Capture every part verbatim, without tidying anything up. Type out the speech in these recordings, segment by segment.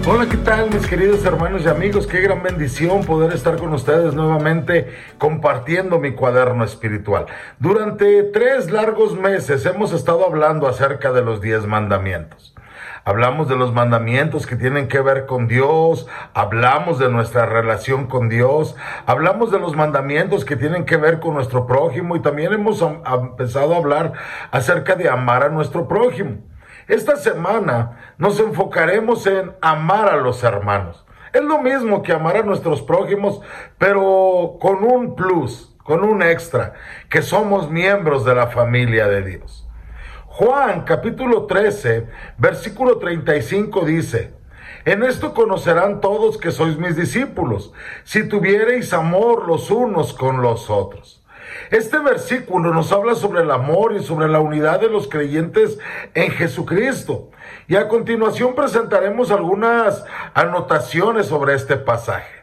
Hola, ¿qué tal mis queridos hermanos y amigos? Qué gran bendición poder estar con ustedes nuevamente compartiendo mi cuaderno espiritual. Durante tres largos meses hemos estado hablando acerca de los diez mandamientos. Hablamos de los mandamientos que tienen que ver con Dios, hablamos de nuestra relación con Dios, hablamos de los mandamientos que tienen que ver con nuestro prójimo y también hemos a- a empezado a hablar acerca de amar a nuestro prójimo. Esta semana nos enfocaremos en amar a los hermanos. Es lo mismo que amar a nuestros prójimos, pero con un plus, con un extra, que somos miembros de la familia de Dios. Juan capítulo trece, versículo treinta y cinco dice: en esto conocerán todos que sois mis discípulos, si tuviereis amor los unos con los otros. Este versículo nos habla sobre el amor y sobre la unidad de los creyentes en Jesucristo. Y a continuación presentaremos algunas anotaciones sobre este pasaje.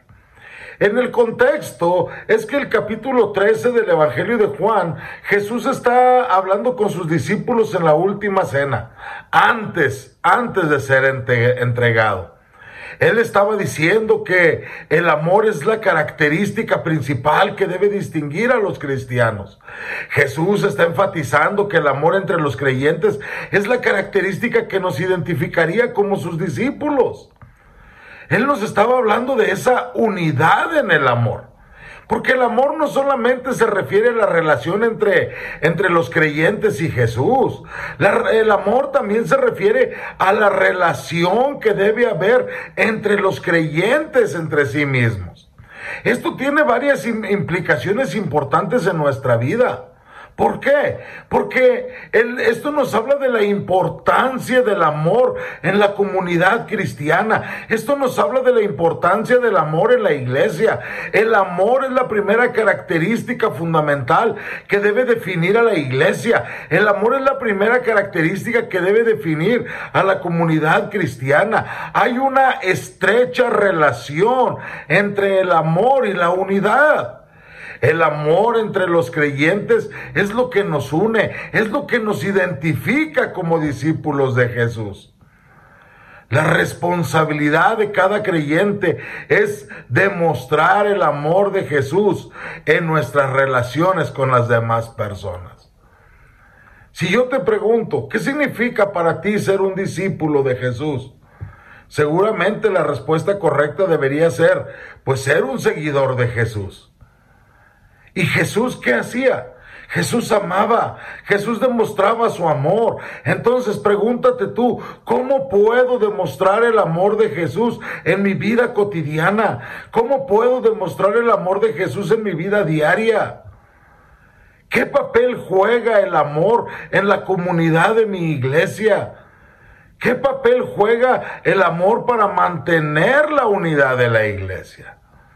En el contexto es que el capítulo trece del Evangelio de Juan, Jesús está hablando con sus discípulos en la última cena, antes, antes de ser entregado. Él estaba diciendo que el amor es la característica principal que debe distinguir a los cristianos. Jesús está enfatizando que el amor entre los creyentes es la característica que nos identificaría como sus discípulos. Él nos estaba hablando de esa unidad en el amor. Porque el amor no solamente se refiere a la relación entre, entre los creyentes y Jesús. La, el amor también se refiere a la relación que debe haber entre los creyentes entre sí mismos. Esto tiene varias implicaciones importantes en nuestra vida. ¿Por qué? Porque el, esto nos habla de la importancia del amor en la comunidad cristiana. Esto nos habla de la importancia del amor en la iglesia. El amor es la primera característica fundamental que debe definir a la iglesia. El amor es la primera característica que debe definir a la comunidad cristiana. Hay una estrecha relación entre el amor y la unidad. El amor entre los creyentes es lo que nos une, es lo que nos identifica como discípulos de Jesús. La responsabilidad de cada creyente es demostrar el amor de Jesús en nuestras relaciones con las demás personas. Si yo te pregunto, ¿qué significa para ti ser un discípulo de Jesús? Seguramente la respuesta correcta debería ser, pues ser un seguidor de Jesús. ¿Y Jesús qué hacía? Jesús amaba, Jesús demostraba su amor. Entonces pregúntate tú, ¿cómo puedo demostrar el amor de Jesús en mi vida cotidiana? ¿Cómo puedo demostrar el amor de Jesús en mi vida diaria? ¿Qué papel juega el amor en la comunidad de mi iglesia? ¿Qué papel juega el amor para mantener la unidad de la iglesia?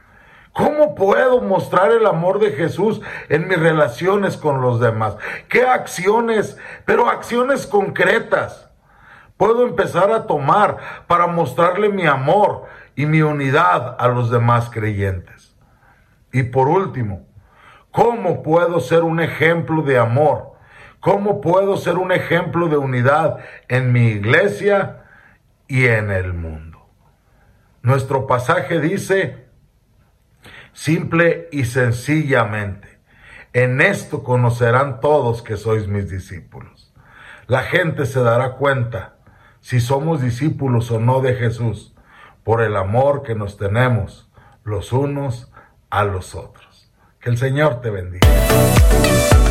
¿Cómo puedo mostrar el amor de Jesús en mis relaciones con los demás? ¿Qué acciones, pero acciones concretas, puedo empezar a tomar para mostrarle mi amor y mi unidad a los demás creyentes? Y por último, ¿cómo puedo ser un ejemplo de amor? ¿Cómo puedo ser un ejemplo de unidad en mi iglesia y en el mundo? Nuestro pasaje dice: simple y sencillamente, en esto conocerán todos que sois mis discípulos. La gente se dará cuenta si somos discípulos o no de Jesús por el amor que nos tenemos los unos a los otros. Que el Señor te bendiga.